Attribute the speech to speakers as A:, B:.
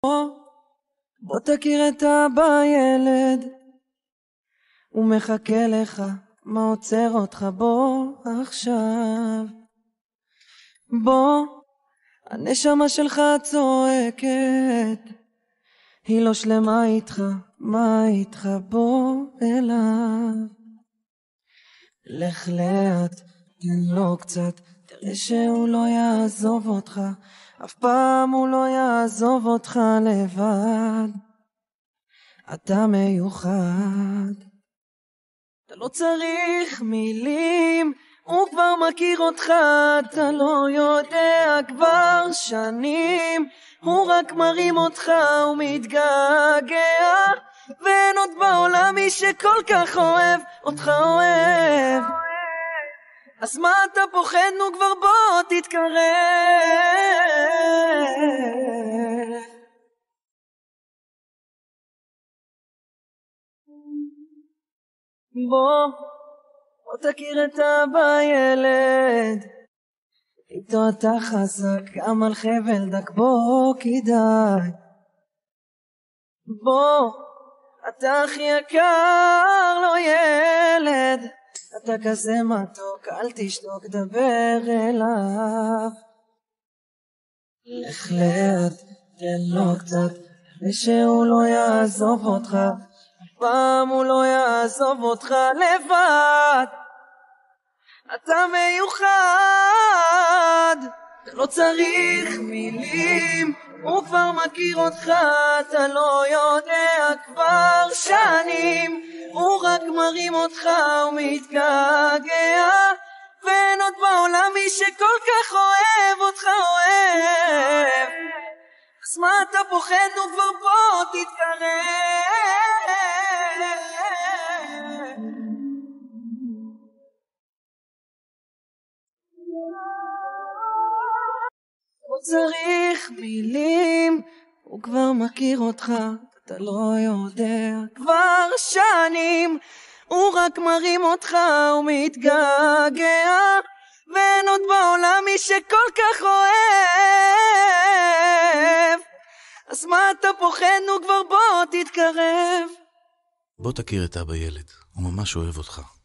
A: בוא תכיר את אבא ילד, הוא מחכה לך, מה עוצר אותך? בוא עכשיו, בוא, הנשמה שלך צועקת, היא לא שלמה איתך, מה איתך? בוא אליו, לך לאט, תן לו קצת, תראה שהוא לא יעזוב אותך, אף פעם הוא לא יעזוב אותך לבד, אתה מיוחד, אתה לא צריך מילים, הוא כבר מכיר אותך, אתה לא יודע כבר שנים, הוא רק מרים אותך ומתגעגע, ואין עוד בעולם מי שכל כך אוהב אותך אוהב, אז מה אתה פוחד? נו כבר בוא תתקרב, בוא תכיר את אבא ילד, איתו אתה חזק גם על חבל דק, בוא כדאי, בוא אתה הכי יקר, לא ילד, אתה כזה מתוק, אל תשתוק, דבר אליו, לך לאט, תן לו קצת, ושהוא לא יעזוב אותך, פעם הוא לא יעזוב אותך לבד, אתה מיוחד, אתה לא צריך מילים, הוא כבר מכיר אותך, אתה לא יודע כבר שנים, הוא רק מרים אותך ומתגעגע, ואין עוד בעולם מי שכל כך אוהב אותך אוהב, אז מה אתה פוחד? נו כבר בוא תתקרב, לא צריך מילים, הוא כבר מכיר אותך, אתה לא יודע כבר שנים, הוא רק מרים אותך ומתגעגע, ואין עוד בעולם מי שכל כך אוהב, אז מה אתה פוחד? נו כבר בוא תתקרב.
B: בוא תכיר את אבא ילד, הוא ממש אוהב אותך.